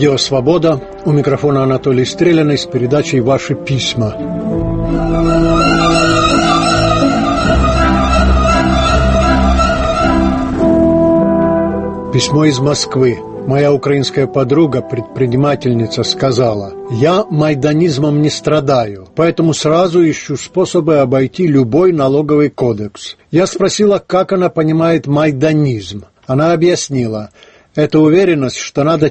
Радио «Свобода». У микрофона Анатолий Стреляный с передачей «Ваши письма». Письмо из Москвы. Моя украинская подруга, предпринимательница, сказала: «Я майданизмом не страдаю, поэтому сразу ищу способы обойти любой налоговый кодекс». Я спросила, как она понимает майданизм. Она объяснила: «Это уверенность, что надо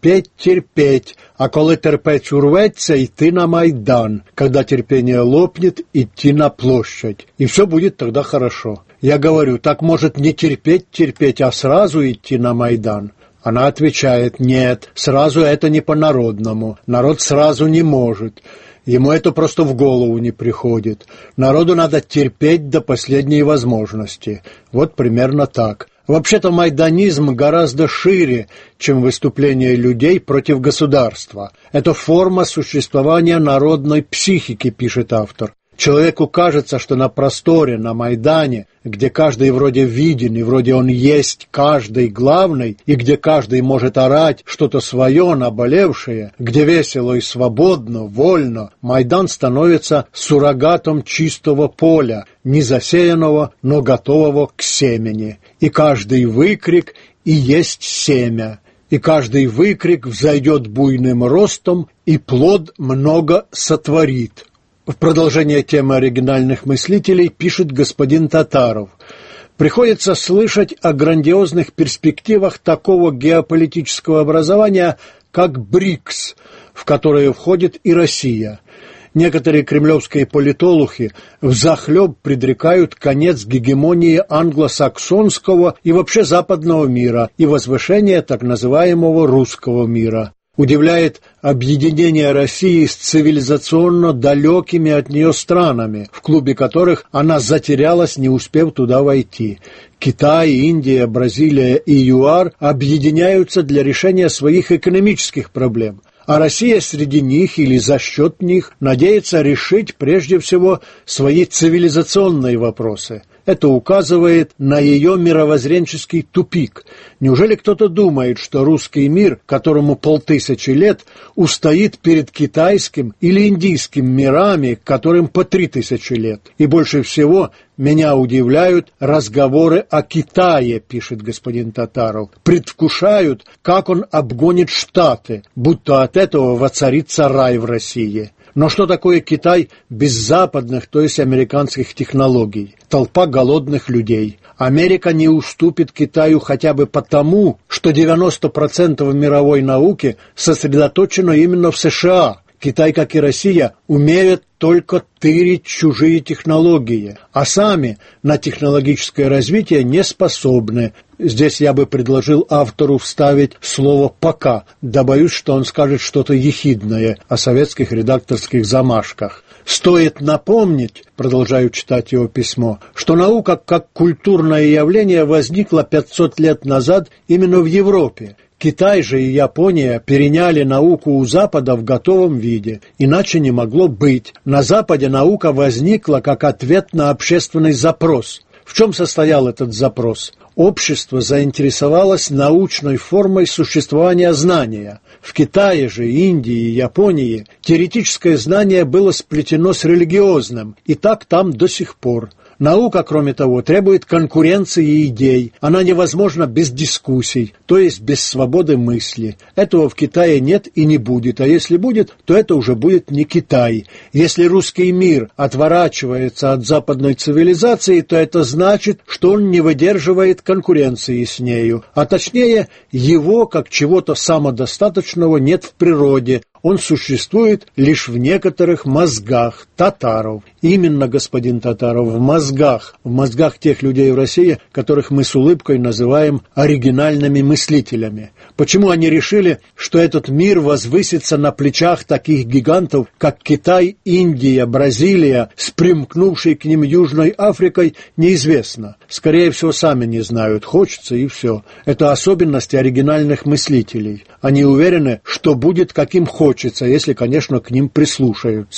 терпеть, а коли терпець урветься, идти на Майдан, когда терпение лопнет, идти на площадь, и все будет тогда хорошо». Я говорю: «Так может не терпеть, а сразу идти на Майдан?» Она отвечает: «Нет, сразу это не по-народному, народ сразу не может, ему это просто в голову не приходит, народу надо терпеть до последней возможности». Вот примерно так. Вообще-то майданизм гораздо шире, чем выступление людей против государства. Это форма существования народной психики, пишет автор. Человеку кажется, что на просторе, на Майдане, где каждый вроде виден и вроде он есть каждый главный, и где каждый может орать что-то свое, наболевшее, где весело и свободно, вольно, Майдан становится суррогатом чистого поля, не засеянного, но готового к семени. И каждый выкрик и есть семя, и каждый выкрик взойдет буйным ростом, и плод много сотворит. В продолжение темы оригинальных мыслителей пишет господин Татаров: «Приходится слышать о грандиозных перспективах такого геополитического образования, как БРИКС, в которое входит и Россия. Некоторые кремлевские политологи взахлеб предрекают конец гегемонии англосаксонского и вообще западного мира и возвышение так называемого русского мира. Удивляет объединение России с цивилизационно далекими от нее странами, в клубе которых она затерялась, не успев туда войти. Китай, Индия, Бразилия и ЮАР объединяются для решения своих экономических проблем, а Россия среди них или за счет них надеется решить прежде всего свои цивилизационные вопросы. Это указывает на ее мировоззренческий тупик. Неужели кто-то думает, что русский мир, которому 5000 лет, устоит перед китайским или индийским мирами, которым по 3000 лет? И больше всего меня удивляют разговоры о Китае, пишет господин Татаров. Предвкушают, как он обгонит Штаты, будто от этого воцарится рай в России. Но что такое Китай без западных, то есть американских технологий? Толпа голодных людей. Америка не уступит Китаю хотя бы потому, что 90% мировой науки сосредоточено именно в США. Китай, как и Россия, умеют только тырить чужие технологии, а сами на технологическое развитие не способны. Здесь я бы предложил автору вставить слово «пока», да боюсь, что он скажет что-то ехидное о советских редакторских замашках. Стоит напомнить, продолжаю читать его письмо, что наука как культурное явление возникла 500 лет назад именно в Европе. Китай же и Япония переняли науку у Запада в готовом виде, иначе не могло быть. На Западе наука возникла как ответ на общественный запрос. В чем состоял этот запрос? Общество заинтересовалось научной формой существования знания. В Китае же, Индии и Японии теоретическое знание было сплетено с религиозным, и так там до сих пор. Наука, кроме того, требует конкуренции идей. Она невозможна без дискуссий, то есть без свободы мысли. Этого в Китае нет и не будет, а если будет, то это уже будет не Китай. Если русский мир отворачивается от западной цивилизации, то это значит, что он не выдерживает конкуренции с нею, а точнее, его, как чего-то самодостаточного, нет в природе. Он существует лишь в некоторых мозгах татаров. Именно, господин Татаров, в мозгах тех людей в России, которых мы с улыбкой называем оригинальными мыслителями. Почему они решили, что этот мир возвысится на плечах таких гигантов, как Китай, Индия, Бразилия, с примкнувшей к ним Южной Африкой, неизвестно. Скорее всего, сами не знают, хочется и все. Это особенности оригинальных мыслителей. Они уверены, что будет каким хочется, если, конечно, к ним прислушаются.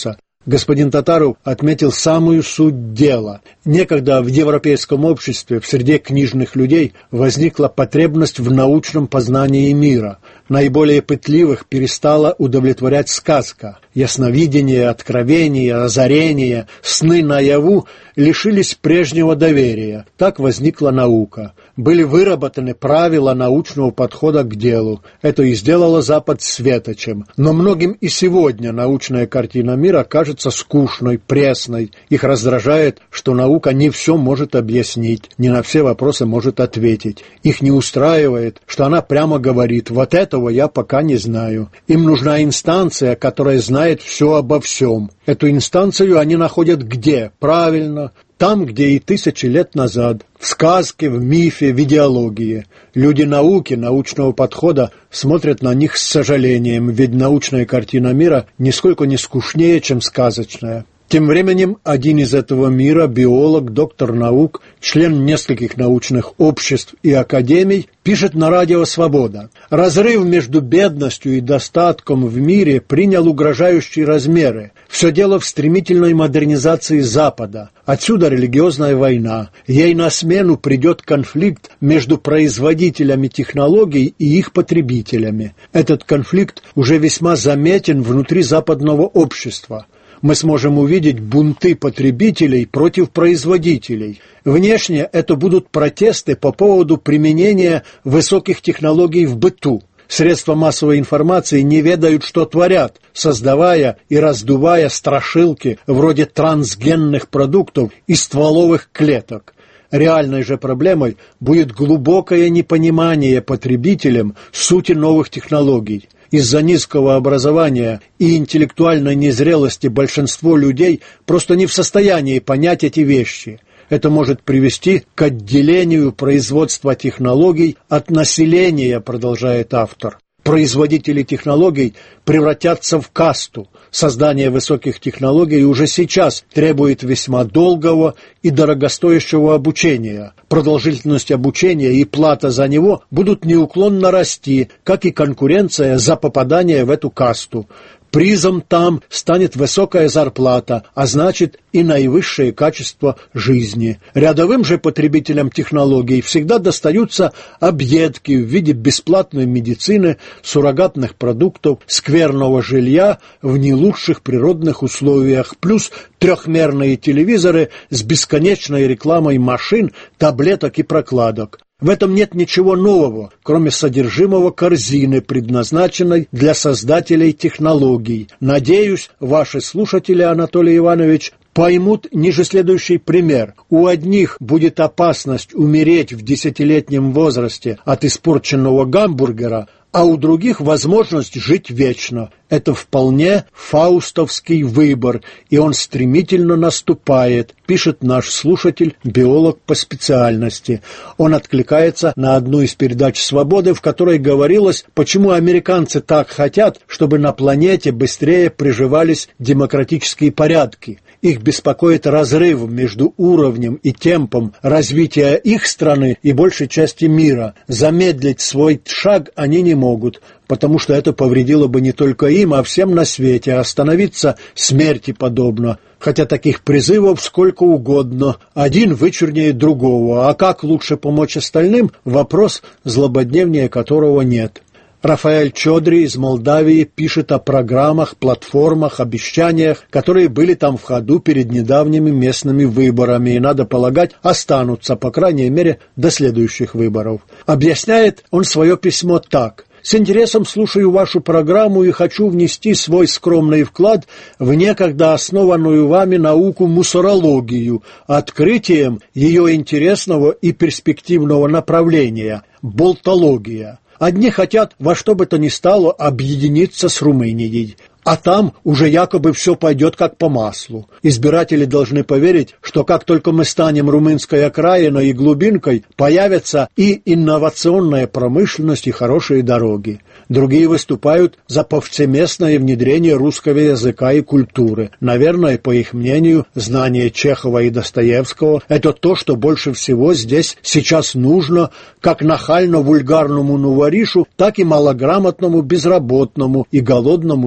Господин Татаров отметил самую суть дела. Некогда в европейском обществе, в среде книжных людей, возникла потребность в научном познании мира. Наиболее пытливых перестала удовлетворять сказка. Ясновидение, откровение, озарение, сны наяву лишились прежнего доверия. Так возникла наука. Были выработаны правила научного подхода к делу. Это и сделало Запад светочем. Но многим и сегодня научная картина мира кажется скучной, пресной. Их раздражает, что наука не все может объяснить, не на все вопросы может ответить. Их не устраивает, что она прямо говорит: «Вот этого я пока не знаю». Им нужна инстанция, которая знает все обо всем. Эту инстанцию они находят где? Правильно, там, где и тысячи лет назад, в сказке, в мифе, в идеологии. Люди науки, научного подхода смотрят на них с сожалением, ведь научная картина мира нисколько не скучнее, чем сказочная. Тем временем один из этого мира, биолог, доктор наук, член нескольких научных обществ и академий, пишет на радио «Свобода». Разрыв между бедностью и достатком в мире принял угрожающие размеры. Все дело в стремительной модернизации Запада. Отсюда религиозная война. Ей на смену придет конфликт между производителями технологий и их потребителями. Этот конфликт уже весьма заметен внутри западного общества. Мы сможем увидеть бунты потребителей против производителей. Внешне это будут протесты по поводу применения высоких технологий в быту. Средства массовой информации не ведают, что творят, создавая и раздувая страшилки вроде трансгенных продуктов и стволовых клеток. Реальной же проблемой будет глубокое непонимание потребителям сути новых технологий. Из-за низкого образования и интеллектуальной незрелости большинство людей просто не в состоянии понять эти вещи. Это может привести к отделению производства технологий от населения, продолжает автор. Производители технологий превратятся в касту. Создание высоких технологий уже сейчас требует весьма долгого и дорогостоящего обучения. Продолжительность обучения и плата за него будут неуклонно расти, как и конкуренция за попадание в эту касту. Призом там станет высокая зарплата, а значит и наивысшее качество жизни. Рядовым же потребителям технологий всегда достаются объедки в виде бесплатной медицины, суррогатных продуктов, скверного жилья в не лучших природных условиях, плюс трехмерные телевизоры с бесконечной рекламой машин, таблеток и прокладок. В этом нет ничего нового, кроме содержимого корзины, предназначенной для создателей технологий. Надеюсь, ваши слушатели, Анатолий Иванович, поймут ниже следующий пример. У одних будет опасность умереть в 10-летнем возрасте от испорченного гамбургера, а у других возможность жить вечно. Это вполне фаустовский выбор, и он стремительно наступает, пишет наш слушатель, биолог по специальности. Он откликается на одну из передач «Свободы», в которой говорилось, почему американцы так хотят, чтобы на планете быстрее приживались демократические порядки. Их беспокоит разрыв между уровнем и темпом развития их страны и большей части мира. Замедлить свой шаг они не могут, потому что это повредило бы не только им, а всем на свете. Остановиться смерти подобно. Хотя таких призывов сколько угодно, один вычурнее другого, а как лучше помочь остальным – вопрос, злободневнее которого нет. Рафаэль Чодри из Молдавии пишет о программах, платформах, обещаниях, которые были там в ходу перед недавними местными выборами и, надо полагать, останутся, по крайней мере, до следующих выборов. Объясняет он свое письмо так. «С интересом слушаю вашу программу и хочу внести свой скромный вклад в некогда основанную вами науку мусорологию, открытием ее интересного и перспективного направления – болтология. Одни хотят во что бы то ни стало объединиться с Румынией, а там уже якобы все пойдет как по маслу. Избиратели должны поверить, что как только мы станем румынской окраиной и глубинкой, появятся и инновационная промышленность, и хорошие дороги. Другие выступают за повсеместное внедрение русского языка и культуры. Наверное, по их мнению, знание Чехова и Достоевского – это то, что больше всего здесь сейчас нужно как нахально-вульгарному нуваришу, так и малограмотному, безработному и голодному жителю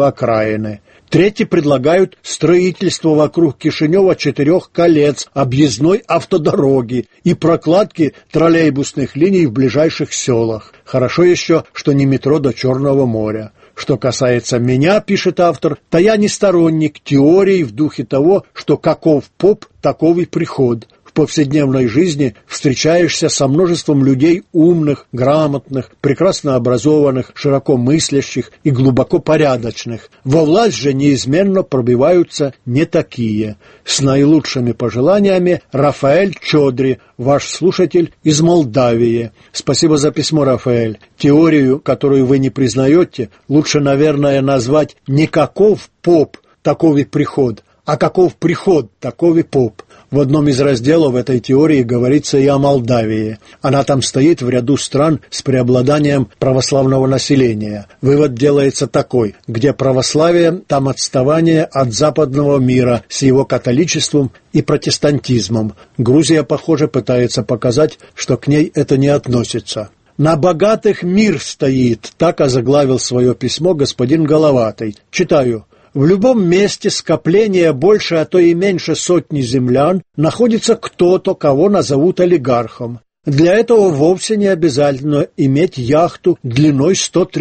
сельскую окраины. Третьи предлагают строительство вокруг Кишинева 4 колец объездной автодороги и прокладки троллейбусных линий в ближайших селах. Хорошо еще, что не метро до Черного моря. Что касается меня, пишет автор, то я не сторонник теории в духе того, что каков поп, таков и приход. В повседневной жизни встречаешься со множеством людей умных, грамотных, прекрасно образованных, широко мыслящих и глубоко порядочных. Во власть же неизменно пробиваются не такие. С наилучшими пожеланиями, Рафаэль Чодри, ваш слушатель из Молдавии. Спасибо за письмо, Рафаэль. Теорию, которую вы не признаете, лучше, наверное, назвать не каков поп, таков и приход, а каков приход, таков и поп. В одном из разделов этой теории говорится и о Молдавии. Она там стоит в ряду стран с преобладанием православного населения. Вывод делается такой: где православие, там отставание от западного мира с его католичеством и протестантизмом. Грузия, похоже, пытается показать, что к ней это не относится. «На богатых мир стоит», так озаглавил свое письмо господин Головатый. Читаю. В любом месте скопления больше, а то и меньше сотни землян находится кто-то, кого назовут олигархом. Для этого вовсе не обязательно иметь яхту длиной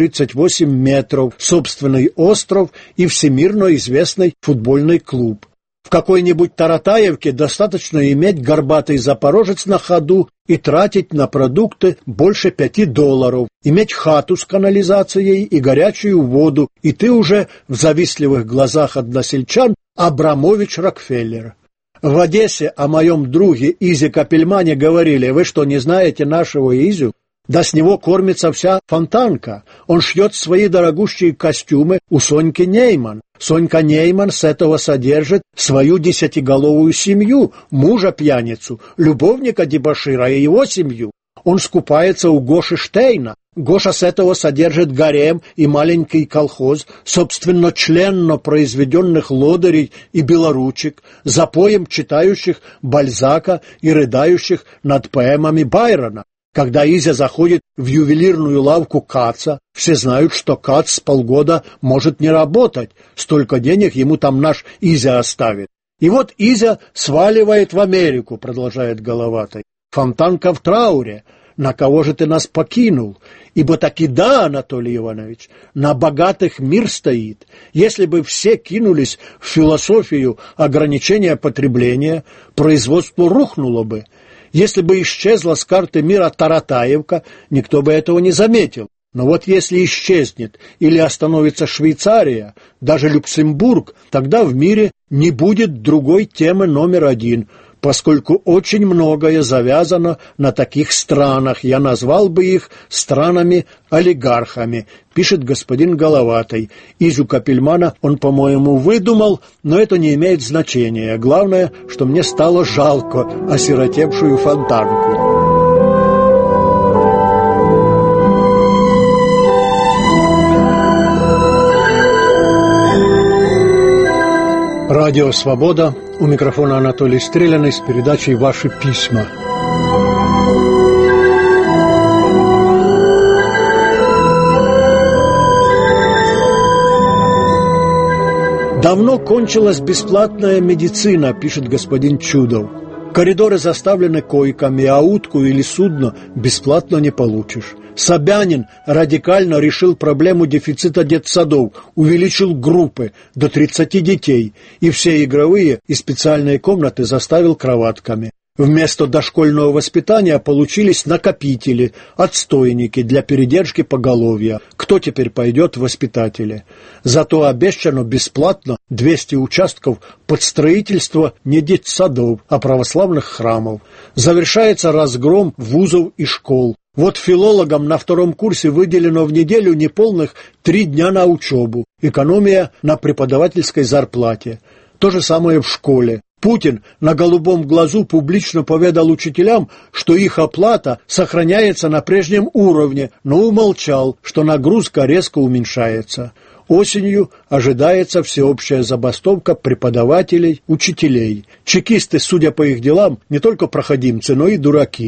138 метров, собственный остров и всемирно известный футбольный клуб. В какой-нибудь Таратаевке достаточно иметь горбатый запорожец на ходу и тратить на продукты больше $5, иметь хату с канализацией и горячую воду, и ты уже в завистливых глазах односельчан Абрамович Рокфеллер. В Одессе о моем друге Изе Капельмане говорили: вы что, не знаете нашего Изю? Да с него кормится вся Фонтанка. Он шьет свои дорогущие костюмы у Соньки Нейман. Сонька Нейман с этого содержит свою 10-головую семью, мужа-пьяницу, любовника-дебошира и его семью. Он скупается у Гоши Штейна. Гоша с этого содержит гарем и маленький колхоз, собственно, членно произведенных лодырей и белоручек, запоем читающих Бальзака и рыдающих над поэмами Байрона. Когда Изя заходит в ювелирную лавку Каца, все знают, что Кац с полгода может не работать, столько денег ему там наш Изя оставит. И вот Изя сваливает в Америку, продолжает Головатый. Фонтанка в трауре. На кого же ты нас покинул? Ибо таки да, Анатолий Иванович, на богатых мир стоит. Если бы все кинулись в философию ограничения потребления, производство рухнуло бы. Если бы исчезла с карты мира Таратаевка, никто бы этого не заметил. Но вот если исчезнет или остановится Швейцария, даже Люксембург, тогда в мире не будет другой темы номер один, поскольку очень многое завязано на таких странах. Я назвал бы их странами-олигархами, пишет господин Головатый. Изю Капельмана он, по-моему, выдумал, но это не имеет значения. Главное, что мне стало жалко осиротевшую Фонтанку. Радио «Свобода». У микрофона Анатолий Стреляный с передачей «Ваши письма». Давно кончилась бесплатная медицина, пишет господин Чудов. Коридоры заставлены койками, а утку или судно бесплатно не получишь. Собянин радикально решил проблему дефицита детсадов, увеличил группы до 30 детей и все игровые и специальные комнаты заставил кроватками. Вместо дошкольного воспитания получились накопители, отстойники для передержки поголовья. Кто теперь пойдет в воспитатели? Зато обещано бесплатно 200 участков под строительство не детсадов, а православных храмов. Завершается разгром вузов и школ. Вот филологам на 2-м курсе выделено в неделю неполных 3 дня на учебу. Экономия на преподавательской зарплате. То же самое в школе. Путин на голубом глазу публично поведал учителям, что их оплата сохраняется на прежнем уровне, но умолчал, что нагрузка резко уменьшается. Осенью ожидается всеобщая забастовка преподавателей, учителей. Чекисты, судя по их делам, не только проходимцы, но и дураки.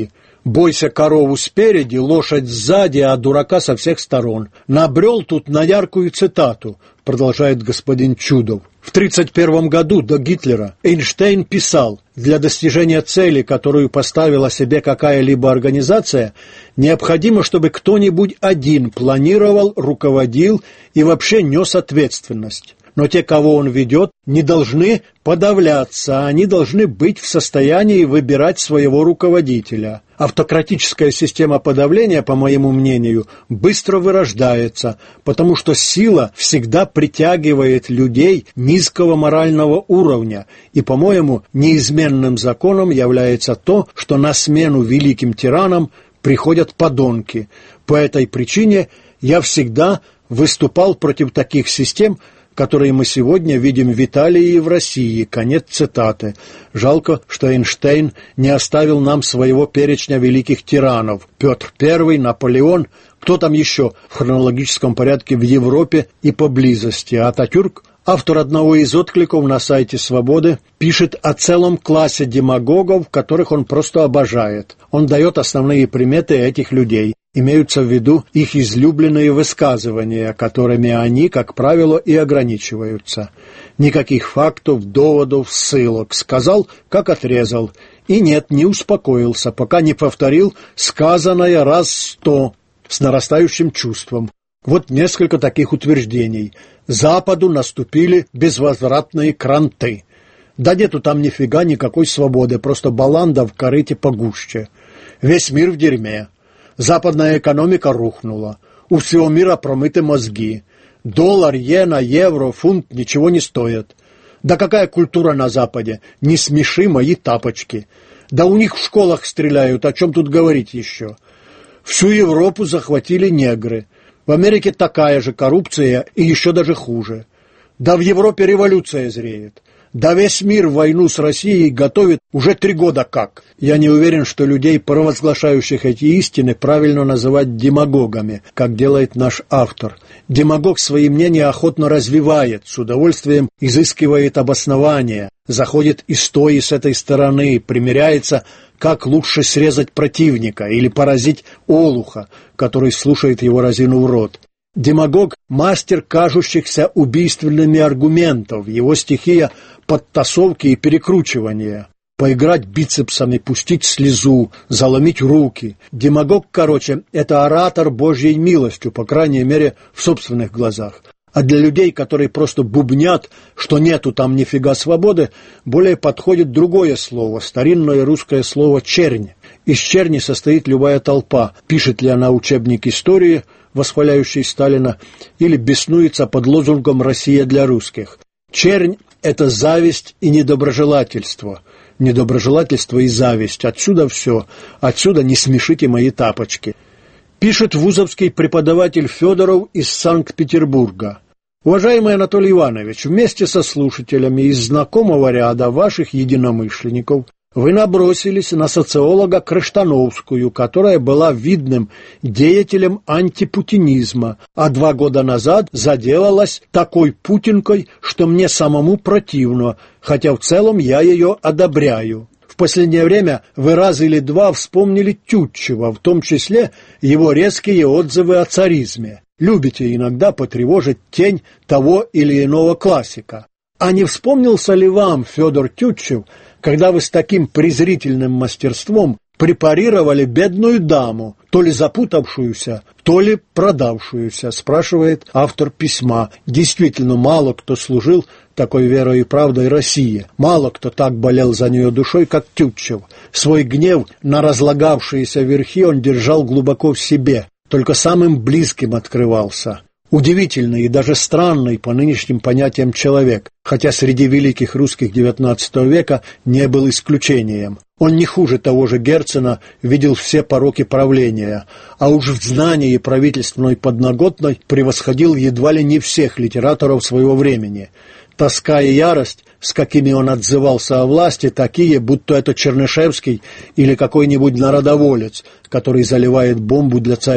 «Бойся корову спереди, лошадь сзади, а дурака со всех сторон». Набрел тут на яркую цитату, продолжает господин Чудов. В 1931 году до Гитлера Эйнштейн писал: «Для достижения цели, которую поставила себе какая-либо организация, необходимо, чтобы кто-нибудь один планировал, руководил и вообще нес ответственность. Но те, кого он ведет, не должны подавляться, они должны быть в состоянии выбирать своего руководителя». Автократическая система подавления, по моему мнению, быстро вырождается, потому что сила всегда притягивает людей низкого морального уровня, и, по-моему, неизменным законом является то, что на смену великим тиранам приходят подонки. По этой причине я всегда выступал против таких систем, которые мы сегодня видим в Италии и в России». Конец цитаты. Жалко, что Эйнштейн не оставил нам своего перечня великих тиранов. Петр I, Наполеон, кто там еще в хронологическом порядке в Европе и поблизости. Ататюрк, автор одного из откликов на сайте «Свободы», пишет о целом классе демагогов, которых он просто обожает. Он дает основные приметы этих людей. Имеются в виду их излюбленные высказывания, которыми они, как правило, и ограничиваются. Никаких фактов, доводов, ссылок. Сказал, как отрезал. И нет, не успокоился, пока не повторил сказанное раз 100 с нарастающим чувством. Вот несколько таких утверждений. Западу наступили безвозвратные кранты. Да нету там нифига никакой свободы, просто баланда в корыте погуще. Весь мир в дерьме. Западная экономика рухнула. У всего мира промыты мозги. Доллар, иена, евро, фунт ничего не стоят. Да какая культура на Западе? Не смеши мои тапочки. Да у них в школах стреляют, о чем тут говорить еще? Всю Европу захватили негры. В Америке такая же коррупция и еще даже хуже. Да в Европе революция зреет. Да весь мир войну с Россией готовит уже 3 года как. Я не уверен, что людей, провозглашающих эти истины, правильно называть демагогами, как делает наш автор. Демагог свои мнения охотно развивает, с удовольствием изыскивает обоснования, заходит и с той, и с этой стороны, примеряется, как лучше срезать противника или поразить олуха, который слушает его разинув рот. Демагог – мастер кажущихся убийственными аргументов, его стихия – подтасовки и перекручивания. Поиграть бицепсами, пустить слезу, заломить руки. Демагог, короче, это оратор Божьей милостью, по крайней мере, в собственных глазах. А для людей, которые просто бубнят, что нету там нифига свободы, более подходит другое слово, старинное русское слово «чернь». Из черни состоит любая толпа, пишет ли она учебник истории, восхваляющий Сталина, или беснуется под лозунгом «Россия для русских». Чернь – это зависть и недоброжелательство. Недоброжелательство и зависть. Отсюда все. Отсюда не смешите мои тапочки. Пишет вузовский преподаватель Федоров из Санкт-Петербурга. Уважаемый Анатолий Иванович, вместе со слушателями из знакомого ряда ваших единомышленников вы набросились на социолога Крыштановскую, которая была видным деятелем антипутинизма, а 2 года назад заделалась такой путинкой, что мне самому противно, хотя в целом я ее одобряю. В последнее время вы раз или два вспомнили Тютчева, в том числе его резкие отзывы о царизме. Любите иногда потревожить тень того или иного классика. А не вспомнился ли вам Федор Тютчев, когда вы с таким презрительным мастерством препарировали бедную даму, то ли запутавшуюся, то ли продавшуюся, спрашивает автор письма. Действительно, мало кто служил такой верой и правдой России. Мало кто так болел за нее душой, как Тютчев. Свой гнев на разлагавшиеся верхи он держал глубоко в себе, только самым близким открывался. Удивительный и даже странный по нынешним понятиям человек, хотя среди великих русских XIX века не был исключением. Он не хуже того же Герцена видел все пороки правления, а уж в знании правительственной подноготной превосходил едва ли не всех литераторов своего времени. Тоска и ярость, с какими он отзывался о власти, такие, будто это Чернышевский или какой-нибудь народоволец, который заливает бомбу для царя.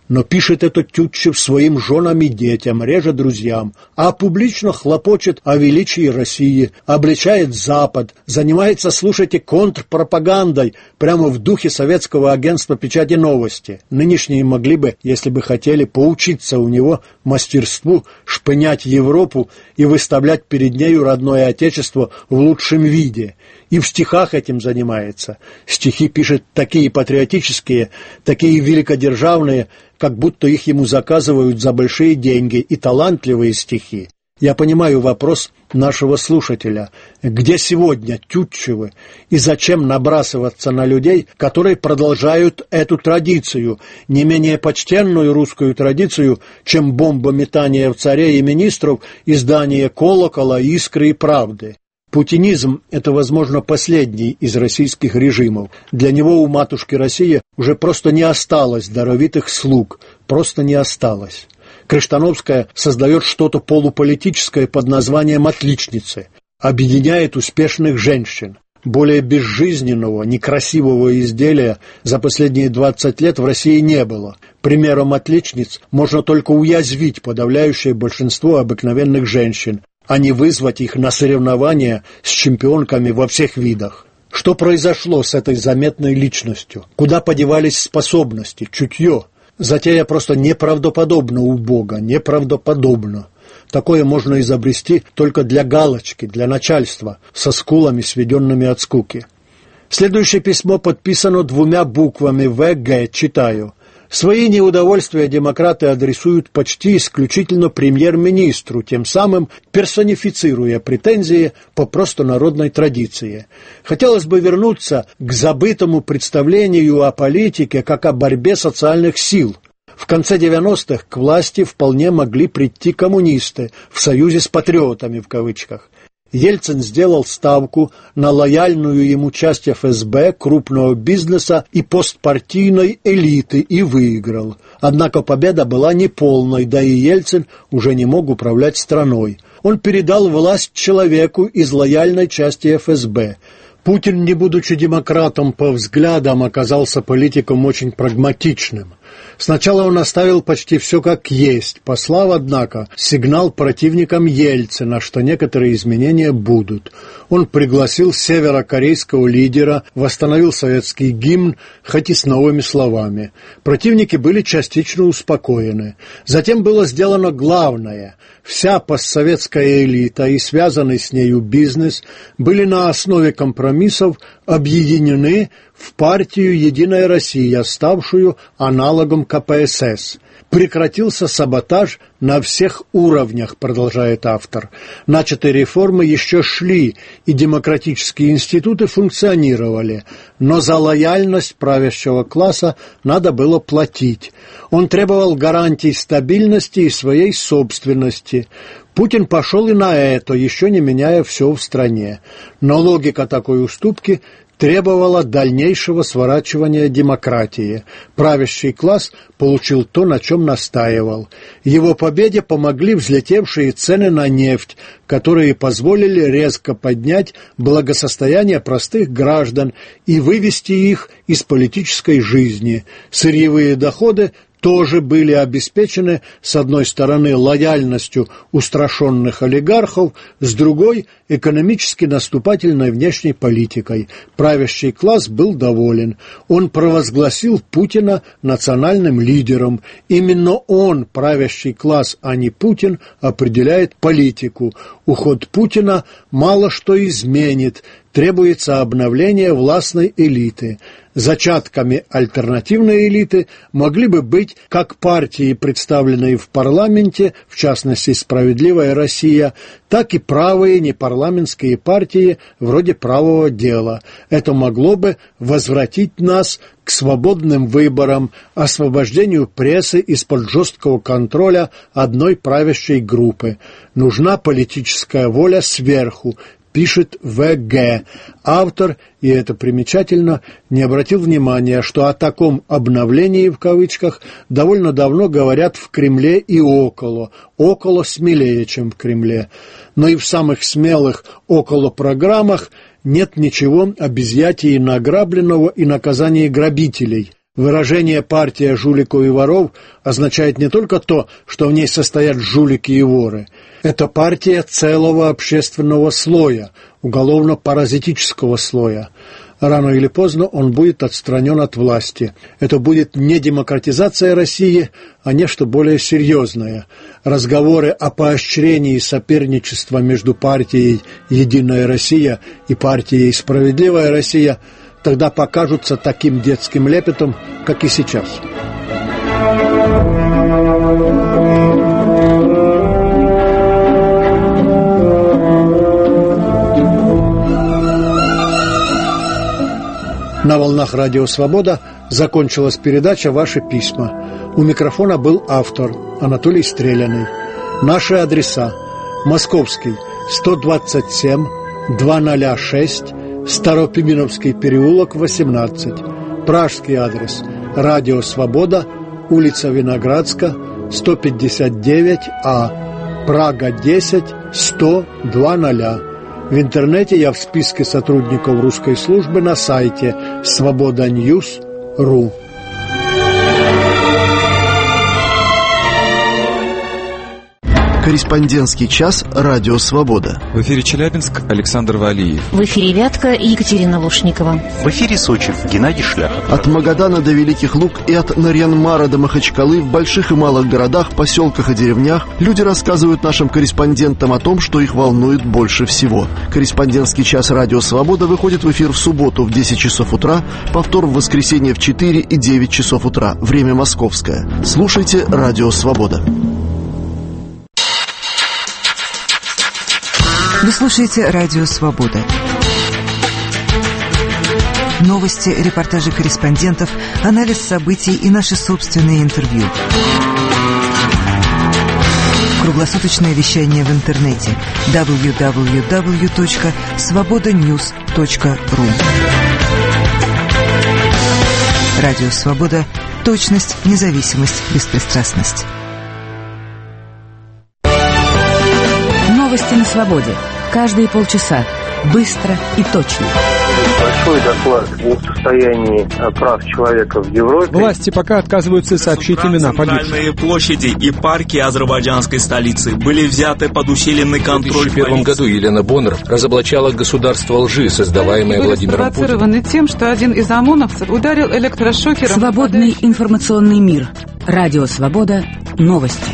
Но пишет это Тютчев своим женам и детям, реже друзьям, а публично хлопочет о величии России, обличает Запад, занимается, слушайте, контрпропагандой прямо в духе советского агентства печати новости. Нынешние могли бы, если бы хотели, поучиться у него мастерству шпынять Европу и выставлять перед нею родное отечество в лучшем виде. И в стихах этим занимается. Стихи пишет такие патриотические, такие великодержавные, как будто их ему заказывают за большие деньги, и талантливые стихи. Я понимаю вопрос нашего слушателя. Где сегодня Тютчевы и зачем набрасываться на людей, которые продолжают эту традицию, не менее почтенную русскую традицию, чем бомбометание в царе и министров, издание «Колокола», «Искры» и «Правды». Путинизм – это, возможно, последний из российских режимов. Для него у матушки России уже просто не осталось даровитых слуг, просто не осталось. Крыштановская создает что-то полуполитическое под названием «Отличницы», объединяет успешных женщин. Более безжизненного, некрасивого изделия за последние 20 лет в России не было. Примером отличниц можно только уязвить подавляющее большинство обыкновенных женщин, а не вызвать их на соревнования с чемпионками во всех видах. Что произошло с этой заметной личностью? Куда подевались способности, чутье? Затея просто неправдоподобно убога, неправдоподобно. Такое можно изобрести только для галочки, для начальства, со скулами, сведенными от скуки. Следующее письмо подписано 2 буквами «ВГ», читаю. Свои неудовольствия демократы адресуют почти исключительно премьер-министру, тем самым персонифицируя претензии по простонародной традиции. Хотелось бы вернуться к забытому представлению о политике как о борьбе социальных сил. В конце 90-х к власти вполне могли прийти коммунисты в союзе с «патриотами» в кавычках. Ельцин сделал ставку на лояльную ему часть ФСБ, крупного бизнеса и постпартийной элиты и выиграл. Однако победа была неполной, да и Ельцин уже не мог управлять страной. Он передал власть человеку из лояльной части ФСБ. Путин, не будучи демократом по взглядам, оказался политиком очень прагматичным. Сначала он оставил почти все как есть, послав, однако, сигнал противникам Ельцина, что некоторые изменения будут. Он пригласил северокорейского лидера, восстановил советский гимн, хоть и с новыми словами. Противники были частично успокоены. Затем было сделано главное. Вся постсоветская элита и связанный с нею бизнес были на основе компромиссов объединены в партию «Единая Россия», ставшую аналогом КПСС. Прекратился саботаж на всех уровнях, продолжает автор. Начатые реформы еще шли, и демократические институты функционировали, но за лояльность правящего класса надо было платить. Он требовал гарантий стабильности и своей собственности. Путин пошел и на это, еще не меняя все в стране. Но логика такой уступки требовала дальнейшего сворачивания демократии. Правящий класс получил то, на чем настаивал. Его победе помогли взлетевшие цены на нефть, которые позволили резко поднять благосостояние простых граждан и вывести их из политической жизни. Сырьевые доходы тоже были обеспечены, с одной стороны, лояльностью устрашенных олигархов, с другой – экономически наступательной внешней политикой. Правящий класс был доволен. Он провозгласил Путина национальным лидером. Именно он, правящий класс, а не Путин, определяет политику. Уход Путина мало что изменит. Требуется обновление властной элиты. Зачатками альтернативной элиты могли бы быть как партии, представленные в парламенте, в частности «Справедливая Россия», так и правые непарламентские партии вроде «Правого дела». Это могло бы возвратить нас к свободным выборам, освобождению прессы из-под жесткого контроля одной правящей группы. Нужна политическая воля сверху, пишет В.Г. Автор, и это примечательно, не обратил внимания, что о таком «обновлении» в кавычках довольно давно говорят в Кремле и около смелее, чем в Кремле. Но и в самых смелых около-программах нет ничего об изъятии награбленного и наказании грабителей. Выражение «партия жуликов и воров» означает не только то, что в ней состоят жулики и воры. Это партия целого общественного слоя, уголовно-паразитического слоя. Рано или поздно он будет отстранен от власти. Это будет не демократизация России, а нечто более серьезное. Разговоры о поощрении соперничества между партией «Единая Россия» и партией «Справедливая Россия» тогда покажутся таким детским лепетом, как и сейчас. На волнах Радио Свобода закончилась передача «Ваши письма». У микрофона был автор Анатолий Стреляный. Наши адреса: Московский, 127, 206, Старопименовский переулок, 18. Пражский адрес: Радио Свобода, улица Виноградска, 159А, Прага, 10, 100, 200. В интернете я в списке сотрудников русской службы на сайте svoboda.news.ru. Корреспондентский час «Радио Свобода». В эфире Челябинск, Александр Валиев. В эфире Вятка, Екатерина Лушникова. В эфире Сочи, Геннадий Шляхов. От Магадана до Великих Луг и от Нарьян-Мара до Махачкалы в больших и малых городах, поселках и деревнях люди рассказывают нашим корреспондентам о том, что их волнует больше всего. Корреспондентский час «Радио Свобода» выходит в эфир в субботу в 10 часов утра, повтор в воскресенье в 4 и 9 часов утра. Время московское. Слушайте «Радио Свобода». Вы слушаете «Радио Свобода». Новости, репортажи корреспондентов, анализ событий и наши собственные интервью. Круглосуточное вещание в интернете www.svobodanews.ru. Радио Свобода. Точность, независимость, беспристрастность. Новости на свободе. Каждые полчаса. Быстро и точно. Большой доклад о состоянии прав человека в Европе. Власти пока отказываются сообщить имена погибших. Центральные площади и парки азербайджанской столицы были взяты под усиленный контроль. В 2001 году Елена Боннер разоблачала государство лжи, создаваемое Владимиром Путиным. Спровоцированы тем, что один из ОМОНовцев ударил электрошокером. Свободный информационный мир. Радио Свобода. Новости.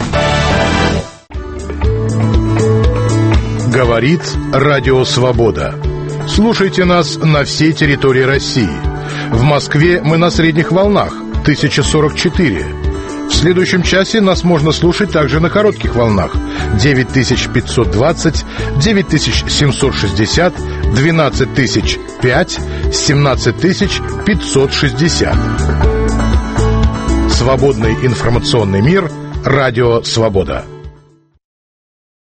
Говорит Радио Свобода. Слушайте нас на всей территории России. В Москве мы на средних волнах 1044. В следующем часе нас можно слушать также на коротких волнах 9520, 9760, 12005, 17560. Свободный информационный мир. Радио Свобода.